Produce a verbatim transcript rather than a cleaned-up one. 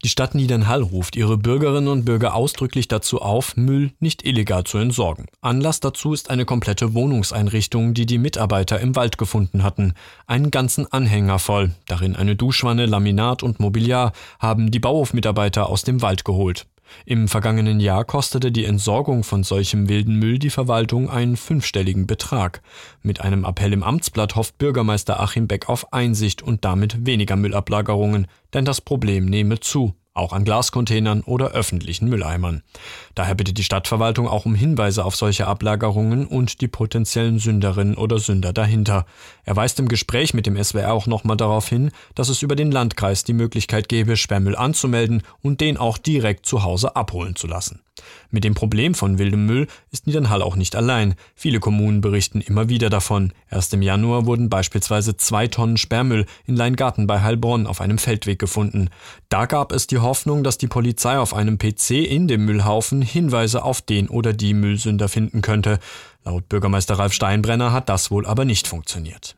Die Stadt Niedernhall ruft ihre Bürgerinnen und Bürger ausdrücklich dazu auf, Müll nicht illegal zu entsorgen. Anlass dazu ist eine komplette Wohnungseinrichtung, die die Mitarbeiter im Wald gefunden hatten. Einen ganzen Anhänger voll, darin eine Duschwanne, Laminat und Mobiliar, haben die Bauhofmitarbeiter aus dem Wald geholt. Im vergangenen Jahr kostete die Entsorgung von solchem wilden Müll die Verwaltung einen fünfstelligen Betrag. Mit einem Appell im Amtsblatt hofft Bürgermeister Achim Beck auf Einsicht und damit weniger Müllablagerungen, denn das Problem nehme zu, auch an Glascontainern oder öffentlichen Mülleimern. Daher bittet die Stadtverwaltung auch um Hinweise auf solche Ablagerungen und die potenziellen Sünderinnen oder Sünder dahinter. Er weist im Gespräch mit dem S W R auch nochmal darauf hin, dass es über den Landkreis die Möglichkeit gäbe, Sperrmüll anzumelden und den auch direkt zu Hause abholen zu lassen. Mit dem Problem von wildem Müll ist Niedernhall auch nicht allein. Viele Kommunen berichten immer wieder davon. Erst im Januar wurden beispielsweise zwei Tonnen Sperrmüll in Leingarten bei Heilbronn auf einem Feldweg gefunden. Da gab es die Hoffnung, dass die Polizei auf einem P C in dem Müllhaufen Hinweise auf den oder die Müllsünder finden könnte. Laut Bürgermeister Ralf Steinbrenner hat das wohl aber nicht funktioniert.